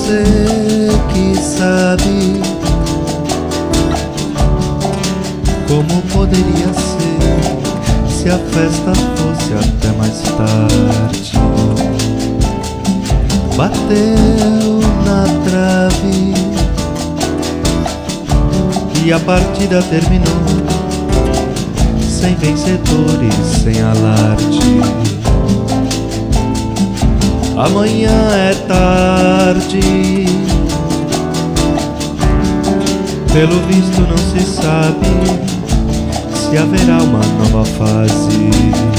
Você que sabe como poderia ser se a festa fosse até mais tarde. Bateu na trave e a partida terminou sem vencedores, sem alarde. Amanhã é tarde, pelo visto não se sabe se haverá uma nova fase.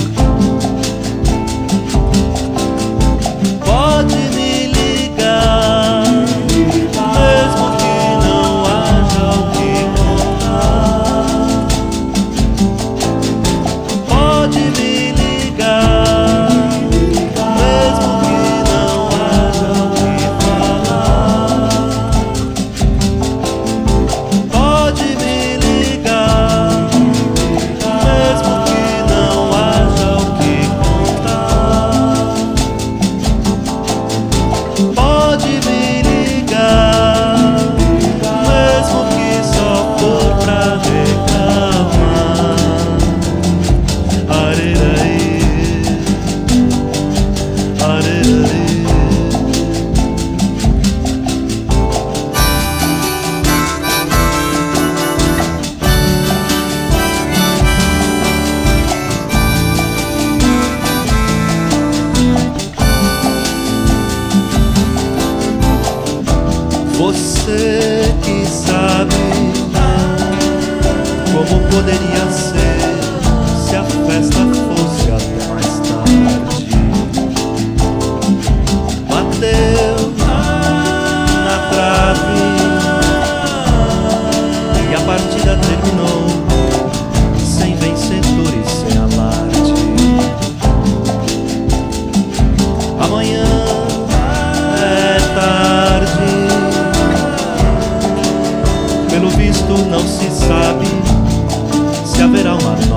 Pode me ligar, mesmo que não haja o que contar. Pode me ligar, mesmo que não haja o que falar. Pode me ligar, mesmo que não haja o que contar. Pode me ligar, mesmo que só for pra reclamar. Areraí, areraí. Você que sabe como poderia ser se a festa fosse até mais tarde. Bateu na trave e a partida terminou sem vencedores, sem alarde. Amanhã é tarde, pelo visto não se sabe se haverá uma